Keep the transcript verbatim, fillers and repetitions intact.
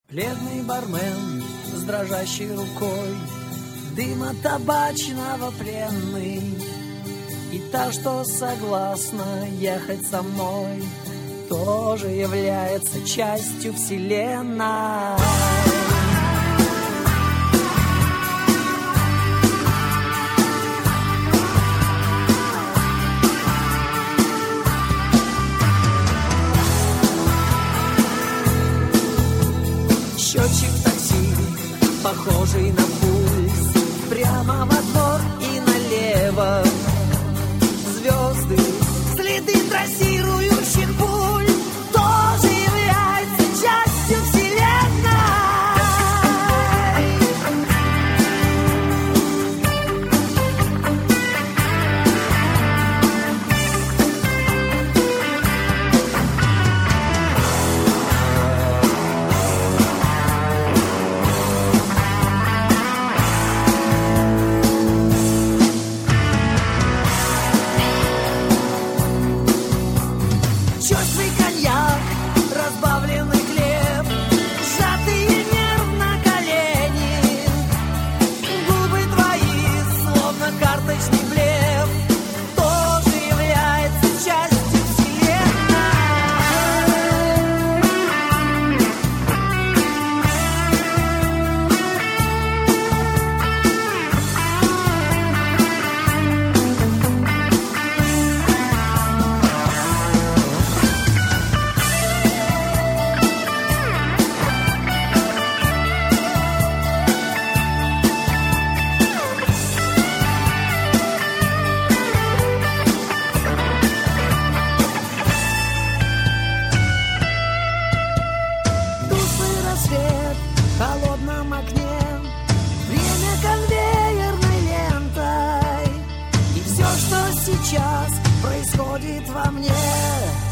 Бледный бармен с дрожащей рукой, дыма табачного пленный, и та, что согласна ехать со мной, тоже является частью вселенной. Счетчик такси, похожий на пульс, прямо во двор и налево. Звезды, следы трассирующих пуль, тоже являются частью вселенной. Черствый коньяк, разбавленный хлеб, сжатые нервно колени, губы твои, словно карточный блеф, тоже является частью вселенной. В холодном окне время конвейерной лентой, и все, что сейчас происходит во мне,